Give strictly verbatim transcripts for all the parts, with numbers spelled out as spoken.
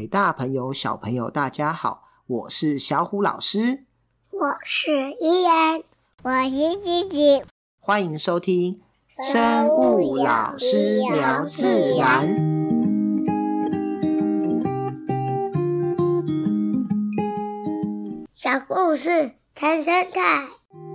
位大朋友小朋友大家好，我是小虎老师。 我是依然。我是吉吉。 欢迎收听生物老师聊自然。 小故事谈生态。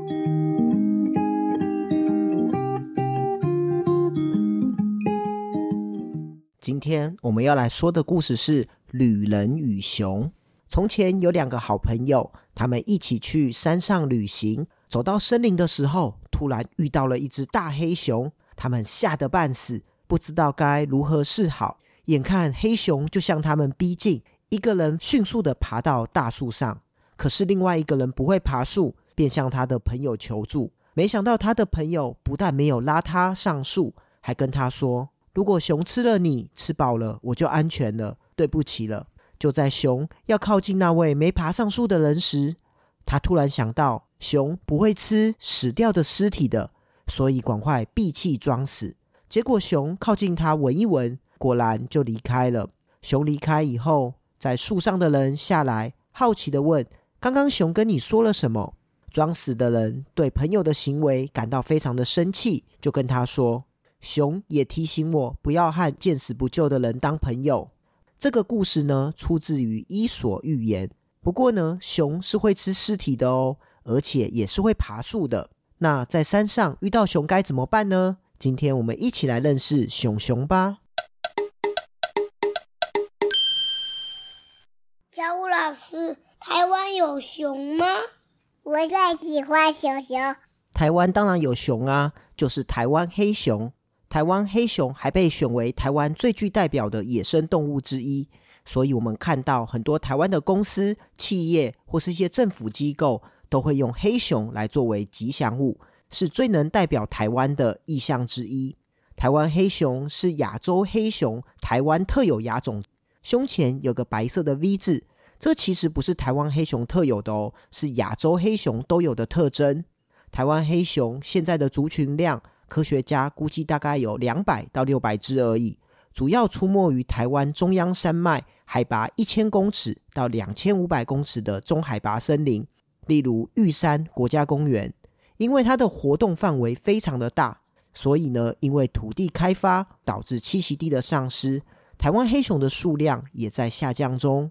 今天我们要来说的故事是旅人与熊。从前有两个好朋友，他们一起去山上旅行，走到森林的时候，突然遇到了一只大黑熊，他们吓得半死，不知道该如何是好。眼看黑熊就向他们逼近，一个人迅速地爬到大树上，可是另外一个人不会爬树，便向他的朋友求助。没想到他的朋友不但没有拉他上树，还跟他说，如果熊吃了你，吃饱了我就安全了，对不起了。就在熊要靠近那位没爬上树的人时，他突然想到熊不会吃死掉的尸体的，所以赶快闭气装死。结果熊靠近他闻一闻，果然就离开了。熊离开以后，在树上的人下来好奇地问，刚刚熊跟你说了什么？装死的人对朋友的行为感到非常的生气，就跟他说，熊也提醒我不要和见死不救的人当朋友。这个故事呢，出自于伊索寓言。不过呢，熊是会吃尸体的哦，而且也是会爬树的。那在山上遇到熊该怎么办呢？今天我们一起来认识熊熊吧。 小虎老师，台湾有熊吗？我最喜欢熊熊。 台湾当然有熊啊，就是台湾黑熊。台湾黑熊还被选为台湾最具代表的野生动物之一，所以我们看到很多台湾的公司、企业或是一些政府机构都会用黑熊来作为吉祥物，是最能代表台湾的意象之一。台湾黑熊是亚洲黑熊台湾特有亚种，胸前有个白色的 V 字，这其实不是台湾黑熊特有的哦，是亚洲黑熊都有的特征。台湾黑熊现在的族群量，科学家估计大概有两百到六百只而已，主要出没于台湾中央山脉海拔一千公尺到两千五百公尺的中海拔森林，例如玉山国家公园。因为它的活动范围非常的大，所以呢，因为土地开发导致栖息地的丧失，台湾黑熊的数量也在下降中。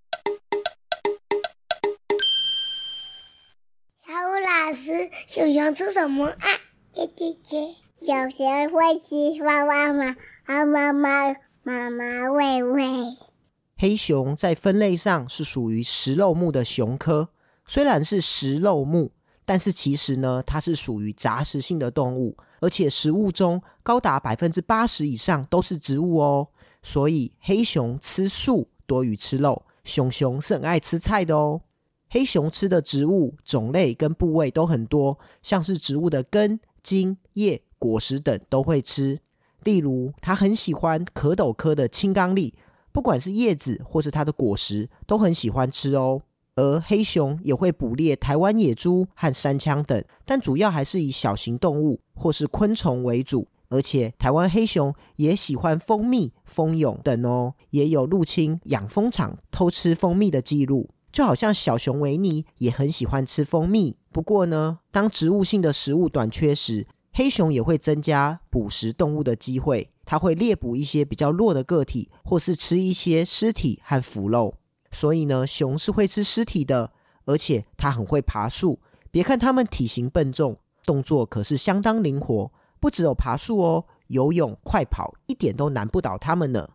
小虎老师，熊熊吃什么啊？姐姐姐，熊熊会吃妈妈妈，妈妈妈妈喂喂。 黑熊在分类上是属于食肉目的熊科，虽然是食肉目，但是其实呢，它是属于杂食性的动物，而且食物中高达 百分之八十 以上都是植物哦。所以黑熊吃素多于吃肉，熊熊是很爱吃菜的哦。黑熊吃的植物种类跟部位都很多，像是植物的根、茎、叶、果实等都会吃。例如它很喜欢壳斗科的青冈栎，不管是叶子或是它的果实都很喜欢吃哦。而黑熊也会捕猎台湾野猪和山羌等，但主要还是以小型动物或是昆虫为主。而且台湾黑熊也喜欢蜂蜜、蜂蛹等哦，也有入侵养蜂场偷吃蜂蜜的记录。就好像小熊维尼也很喜欢吃蜂蜜。不过呢，当植物性的食物短缺时，黑熊也会增加捕食动物的机会，它会猎捕一些比较弱的个体，或是吃一些尸体和腐肉。所以呢，熊是会吃尸体的，而且它很会爬树。别看它们体型笨重，动作可是相当灵活，不只有爬树哦，游泳、快跑一点都难不倒它们呢。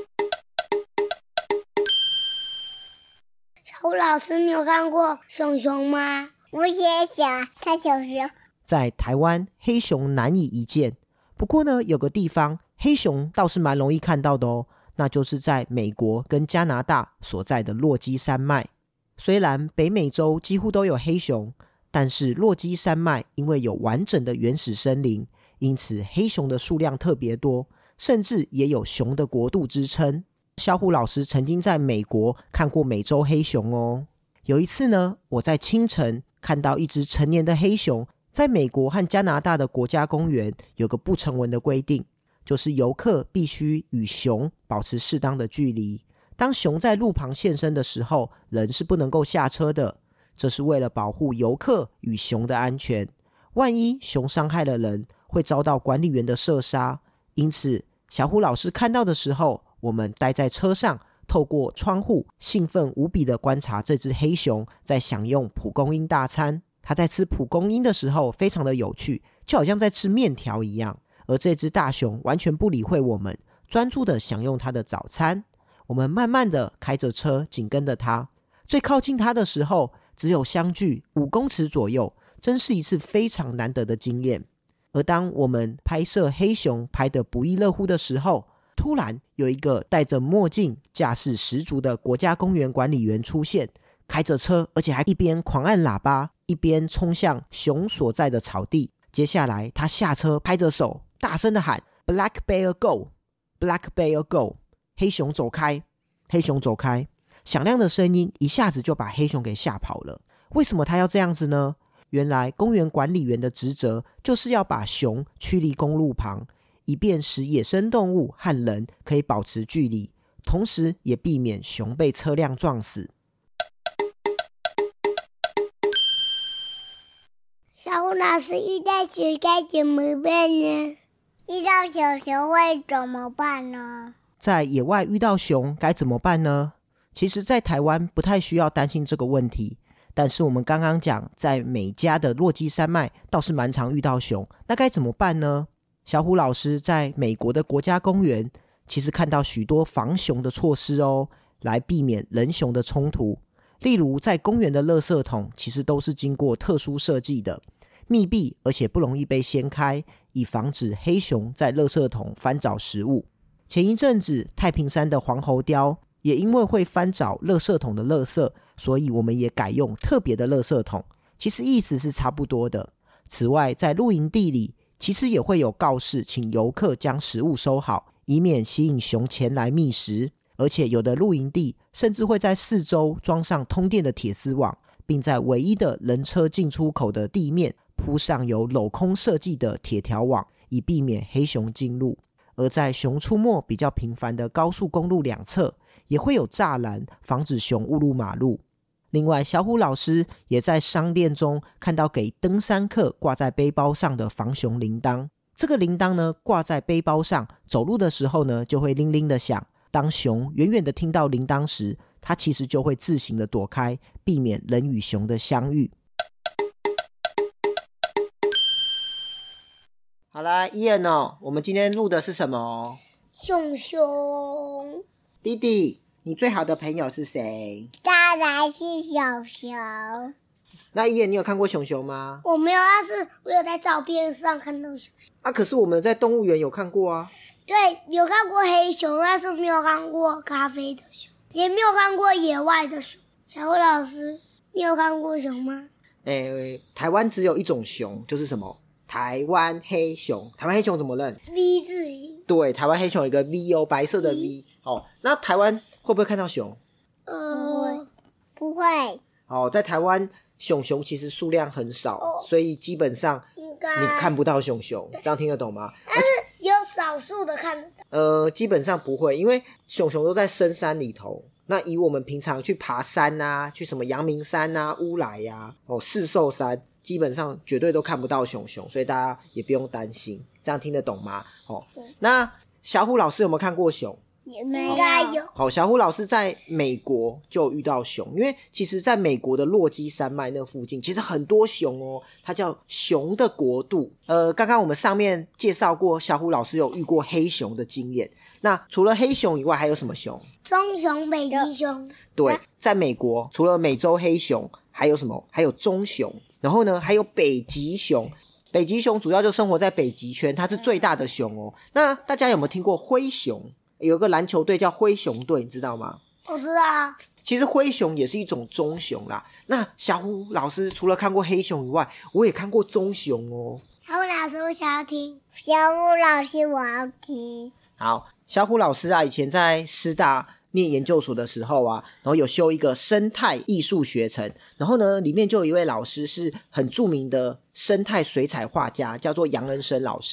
小虎老师，你有看过熊熊吗？我也想看熊熊。 在台湾，黑熊难以一见。不过呢，有个地方黑熊倒是蛮容易看到的哦，那就是在美国跟加拿大所在的落基山脉。虽然北美洲几乎都有黑熊，但是落基山脉因为有完整的原始森林，因此黑熊的数量特别多，甚至也有熊的国度之称。小虎老师曾经在美国看过美洲黑熊哦。有一次呢，我在清晨看到一只成年的黑熊。在美国和加拿大的国家公园有个不成文的规定，就是游客必须与熊保持适当的距离。 当熊在路旁现身的时候，人是不能够下车的，这是为了保护游客与熊的安全。万一熊伤害了人，会遭到管理员的射杀。因此小虎老师看到的时候，我们待在车上，透过窗户兴奋无比地观察这只黑熊在享用蒲公英大餐。它在吃蒲公英的时候非常的有趣，就好像在吃面条一样。而这只大熊完全不理会我们，专注地享用它的早餐。我们慢慢地开着车紧跟着它，最靠近它的时候只有相距五公尺左右，真是一次非常难得的经验。而当我们拍摄黑熊拍得不亦乐乎的时候，突然有一个戴着墨镜架势十足的国家公园管理员出现，开着车，而且还一边狂按喇叭一边冲向熊所在的草地。接下来他下车拍着手大声的喊 Black Bear Go Black Bear Go， 黑熊走开，黑熊走开。响亮的声音一下子就把黑熊给吓跑了。为什么他要这样子呢？原来公园管理员的职责就是要把熊驱离公路旁，以便使野生动物和人可以保持距离，同时也避免熊被车辆撞死。 小虎老师，遇到熊该怎么办呢？遇到熊熊会怎么办呢？ 在野外遇到熊该怎么办呢？其实在台湾不太需要担心这个问题，但是我们刚刚讲在美加的落基山脉倒是蛮常遇到熊，那该怎么办呢？小虎老师在美国的国家公园其实看到许多防熊的措施哦，来避免人熊的冲突。例如在公园的垃圾桶其实都是经过特殊设计的，密闭而且不容易被掀开，以防止黑熊在垃圾桶翻找食物。前一阵子太平山的黄喉貂也因为会翻找垃圾桶的垃圾，所以我们也改用特别的垃圾桶，其实意思是差不多的。此外在露营地里其实也会有告示，请游客将食物收好，以免吸引熊前来觅食。而且有的露营地甚至会在四周装上通电的铁丝网，并在唯一的人车进出口的地面铺上有镂空设计的铁条网，以避免黑熊进入。而在熊出没比较频繁的高速公路两侧也会有栅栏，防止熊误入马路。另外小虎老师也在商店中看到给登山客挂在背包上的防熊铃铛，这个铃铛呢挂在背包上，走路的时候呢就会铃铃的响，当熊远远的听到铃铛时，它其实就会自行的躲开，避免人与熊的相遇。好啦，伊恩哦，我们今天录的是什么？ 熊熊。 弟弟，你最好的朋友是谁？ 当然是小熊。 那伊恩，你有看过熊熊吗？ 我没有，但是我有在照片上看到熊熊。 啊，可是我们在动物园有看过啊。 对，有看过黑熊，但是没有看过咖啡的熊，也没有看过野外的熊。小虎老师，你有看过熊吗？ 诶，台湾只有一种熊，就是什么？台湾黑熊。台湾黑熊怎么认？ V 字形。 对，台湾黑熊有一个 V 哦，白色的 V。哦，那台湾会不会看到熊？ 呃，不会。 哦，在台湾熊熊其实数量很少，哦，所以基本上你看不到熊熊，这样听得懂吗？ 但是有少数的看得到。 呃，基本上不会，因为熊熊都在深山里头。那以我们平常去爬山啊，去什么阳明山啊、乌来啊、哦四兽山，基本上绝对都看不到熊熊，所以大家也不用担心。这样听得懂吗？哦，那小虎老师有没有看过熊？ 应该有。 好，小虎老师在美国就遇到熊，因为其实在美国的落基山脉那附近其实很多熊哦，它叫熊的国度。呃，刚刚我们上面介绍过，小虎老师有遇过黑熊的经验。那除了黑熊以外还有什么熊？ 棕熊、北极熊。 对，在美国除了美洲黑熊还有什么？还有棕熊，然后呢还有北极熊。北极熊主要就生活在北极圈，它是最大的熊哦。那大家有没有听过灰熊？有一个篮球队叫灰熊队，你知道吗？ 我知道。 其实灰熊也是一种棕熊啦。那小虎老师除了看过黑熊以外，我也看过棕熊哦。 小虎老师，我想要听。小虎老师，我要听。 好，小虎老师啊，以前在师大念研究所的时候啊，然后有修一个生态艺术学程，然后呢，里面就有一位老师是很著名的生态水彩画家，叫做杨恩生老师。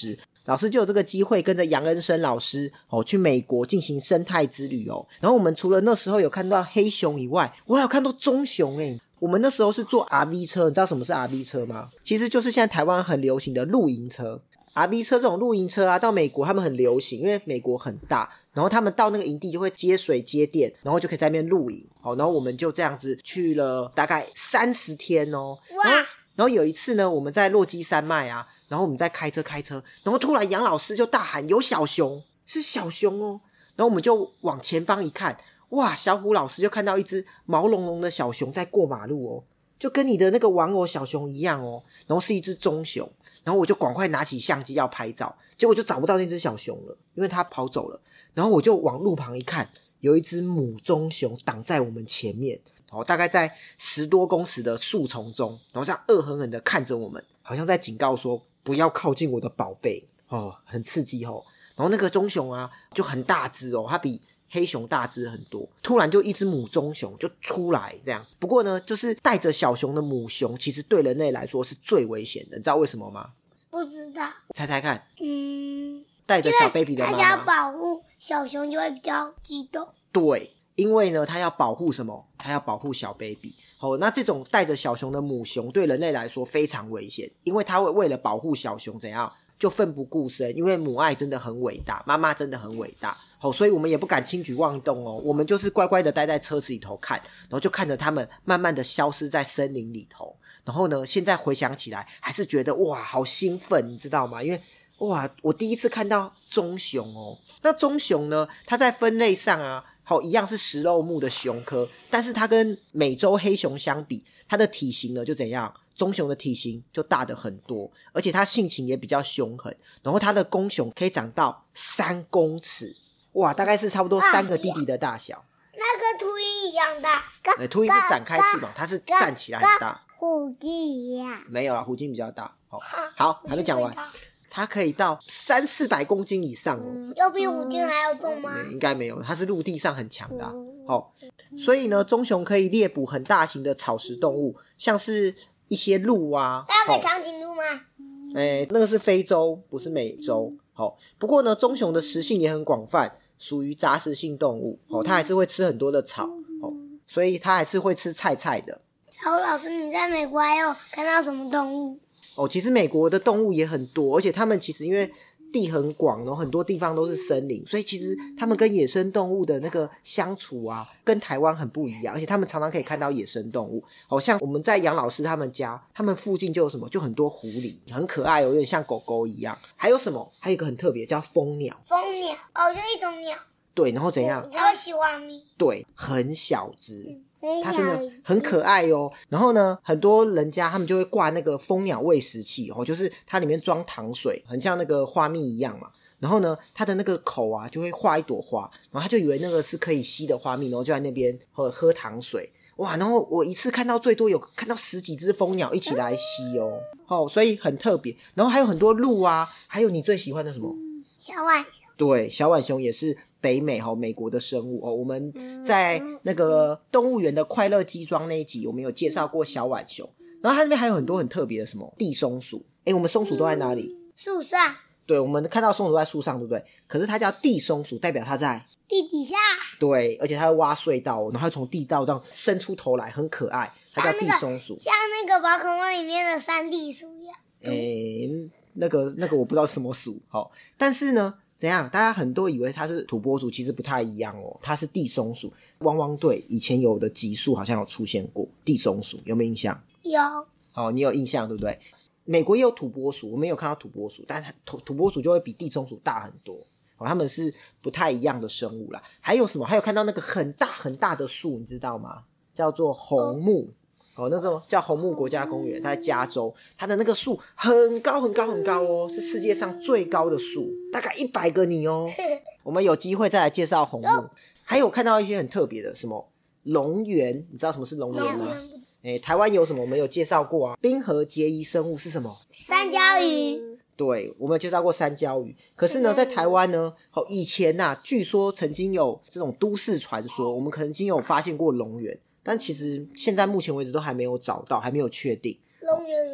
老师就有这个机会跟着杨恩生老师哦去美国进行生态之旅哦。然后我们除了那时候有看到黑熊以外，我还有看到棕熊诶。我们那时候是坐 R V 车，你知道什么是 R V 车吗？其实就是现在台湾很流行的露营车。R V 车这种露营车啊，到美国他们很流行，因为美国很大，然后他们到那个营地就会接水接电，然后就可以在那边露营。好，然后我们就这样子去了大概三十天哦。 哇！ 然后然后有一次呢，我们在落基山脉啊，然后我们在开车开车，然后突然杨老师就大喊有小熊，是小熊哦。然后我们就往前方一看，哇，小虎老师就看到一只毛茸茸的小熊在过马路哦，就跟你的那个玩偶小熊一样哦，然后是一只棕熊。然后我就赶快拿起相机要拍照，结果就找不到那只小熊了，因为它跑走了。然后我就往路旁一看，有一只母棕熊挡在我们前面，然后大概在十多公尺的树丛中，然后这样恶狠狠的看着我们，好像在警告说不要靠近我的宝贝哦，很刺激哦。然后那个棕熊啊就很大只哦，它比黑熊大只很多，突然就一只母棕熊就出来这样子。不过呢，就是带着小熊的母熊其实对人类来说是最危险的，你知道为什么吗？ 不知道， 猜猜看。 嗯， 带着小 baby 的妈妈， 他想要保护小熊就会比较激动。 对，因为呢他要保护什么？他要保护小 baby。哦，那这种带着小熊的母熊对人类来说非常危险，因为他会为了保护小熊怎样就奋不顾身，因为母爱真的很伟大，妈妈真的很伟大。哦，所以我们也不敢轻举妄动哦，我们就是乖乖的待在车子里头看，然后就看着他们慢慢的消失在森林里头。然后呢，现在回想起来还是觉得哇好兴奋，你知道吗？因为哇我第一次看到棕熊哦。那棕熊呢，它在分类上啊好一样是食肉目的熊科，但是它跟美洲黑熊相比，它的体型呢就怎样？棕熊的体型就大得很多，而且它性情也比较凶狠，然后它的公熊可以长到三公尺，哇，大概是差不多三个弟弟的大小。 那个秃鹰一样大。 欸、秃鹰是展开翅膀，它是站起来很大。 虎鲸一样。 没有啦，虎鲸比较大。好，好，还没讲完。它可以到三四百公斤以上哦， 嗯、有比虎鲸还要重吗？ 嗯、应该没有，它是陆地上很强的、啊。好、嗯，所以呢，棕熊可以猎捕很大型的草食动物，像是一些鹿啊。 那有长颈鹿吗？ 哎、欸，那个是非洲，不是美洲。好，不过呢，棕熊的食性也很广泛，属于杂食性动物。哦，它还是会吃很多的草。哦，所以它还是会吃菜菜的。 小虎老师，你在美国还有看到什么动物？ 哦，其实美国的动物也很多，而且他们其实因为地很广，然后很多地方都是森林，所以其实他们跟野生动物的那个相处啊，跟台湾很不一样，而且他们常常可以看到野生动物。好、哦、像我们在杨老师他们家，他们附近就有什么，就很多狐狸，很可爱哦，有点像狗狗一样。还有什么？还有一个很特别，叫蜂鸟。 蜂鸟哦，就一种鸟。 对，然后怎样？ 它会吸花蜜。 对，很小只。 嗯它真的很可爱哦。然后呢，很多人家他们就会挂那个蜂鸟喂食器哦，就是它里面装糖水，很像那个花蜜一样嘛。然后呢，它的那个口啊就会画一朵花，然后他就以为那个是可以吸的花蜜，然后就在那边喝喝糖水。哇！然后我一次看到最多有看到十几只蜂鸟一起来吸哦，哦，所以很特别。然后还有很多鹿啊，还有你最喜欢的什么？ 小浣熊。对， 小浣熊也是北美哈、哦、美国的生物哦。我们在那个动物园的快乐鸡庄那一集，我们有介绍过小浣熊。然后它那边还有很多很特别的什么地松鼠。诶，我们松鼠都在哪里？ 树上。 对，我们看到松鼠都在树上，对不对？可是它叫地松鼠，代表它在地底下。对， 而且它会挖隧道，然后从地道这样伸出头来，很可爱。它叫地松鼠， 像那个宝可梦里面的山地鼠一样。 诶，那个那个我不知道什么鼠，好，但是呢。怎样？大家很多以为它是土拨鼠，其实不太一样哦。它是地松鼠。汪汪队以前有的集数好像有出现过地松鼠，有没有印象？ 有。 哦，你有印象对不对？美国也有土拨鼠，我们有看到土拨鼠，但土土拨鼠就会比地松鼠大很多。哦，它们是不太一样的生物啦。还有什么？还有看到那个很大很大的树，你知道吗？叫做红木。哦，那时候叫红木国家公园，它在加州，它的那个树很高很高很高哦，是世界上最高的树，大概一百个你哦。我们有机会再来介绍红木。还有看到一些很特别的，什么龙源，你知道什么是龙源吗？诶，台湾有什么我们有介绍过啊？冰河结衣生物是什么？ 三角鱼。 对，我们有介绍过三角鱼。可是呢，在台湾呢，哦，以前啊，据说曾经有这种都市传说，我们曾经有发现过龙源。但其实现在目前为止都还没有找到，还没有确定。 龙源是什么？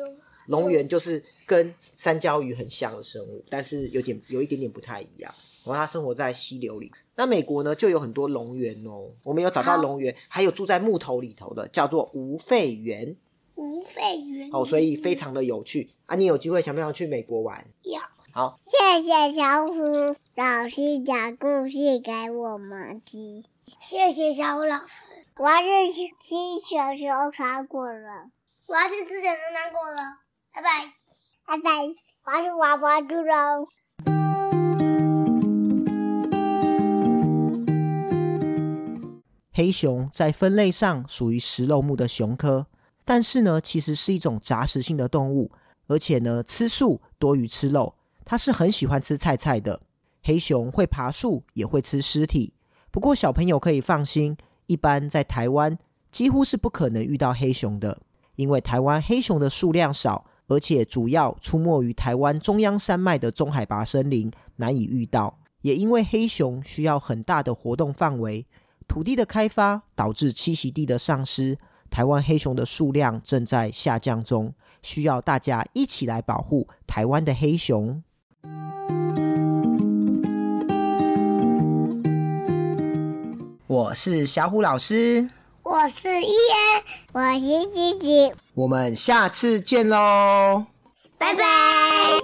龙螈就是跟山椒鱼很像的生物，但是有点有一点点不太一样。然后它生活在溪流里。那美国呢就有很多龙螈哦，我们有找到龙螈，还有住在木头里头的，叫做无肺螈。 无肺螈哦，所以非常的有趣啊！你有机会想不想去美国玩？ 要。 好， 谢谢小虎老师讲故事给我们听。谢谢小虎老师。我要去吃小熊糖果了。我要去吃小熊糖果了。拜拜，拜拜。我要去娃娃猪喽。 黑熊在分类上属于食肉目的熊科，但是呢，其实是一种杂食性的动物，而且呢，吃素多于吃肉。它是很喜欢吃菜菜的。黑熊会爬树，也会吃尸体。不过小朋友可以放心，一般在台湾几乎是不可能遇到黑熊的，因为台湾黑熊的数量少，而且主要出没于台湾中央山脉的中海拔森林，难以遇到。也因为黑熊需要很大的活动范围，土地的开发导致栖息地的丧失，台湾黑熊的数量正在下降中，需要大家一起来保护台湾的黑熊。我是小虎老师， 我是伊恩，我是吉吉， 我们下次见喽， 拜拜。